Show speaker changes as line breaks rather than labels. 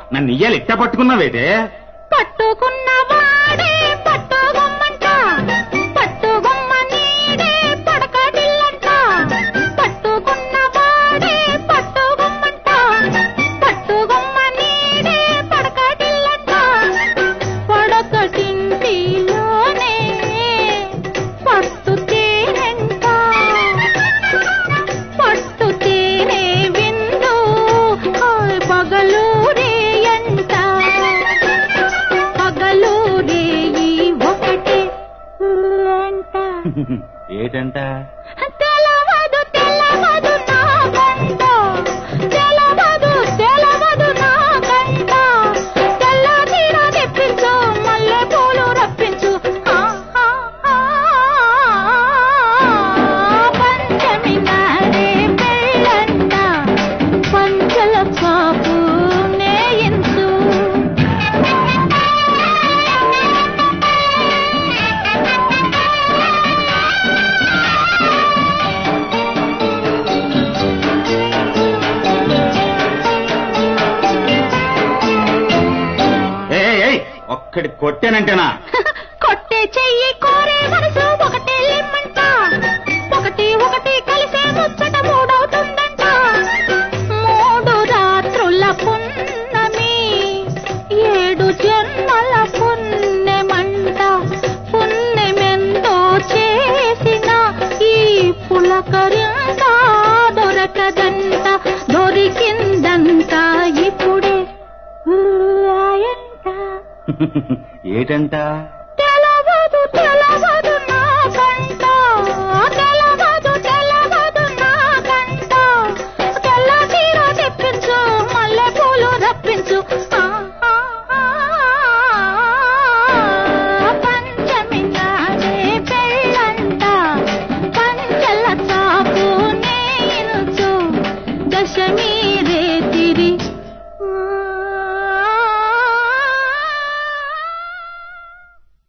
నన్ను ఇయ్యాలి ఎట్టా పట్టుకున్నావేటే?
పట్టుకున్నవాడే పట్టుగొమ్మంట, పట్టుగొమ్మ నీడే పడకడిల్లంట. పట్టుకున్నవాడే పట్టుగొమ్మంట, పట్టుగొమ్మ నీడే పడకడిల్లంట. పడకటింటిలోనే పట్టు తేనెంట, పట్టు తేనె విందు పగలూరే అంట. పగలూరే ఒకటే అంట.
ఏటంట?
తెలవదు తెలవదు నాకంట, తెలవదు తెలవదు నాకంట. తెల్ల తీర తెప్పించు, మల్లె పూలు రప్పించు. పంచమి నాడే పెళ్ళంట, పంచల పాపు నేయించు.
ఒక్కడి కొట్టానంటేనా?
కొట్టే చెయ్యి కోరే మనసు ఒకటే లిమ్మంట, ఒకటి ఒకటి కలిసే ముచ్చట మూడవుతుందంట. 3 రాత్రుల పున్నమి 7 జన్మల పుణ్యమంట. పుణ్యమెంతో చేసిన ఈ పులకరింత దొరకదంట, దొరికిందంట ఇప్పుడే.
ఏటంట?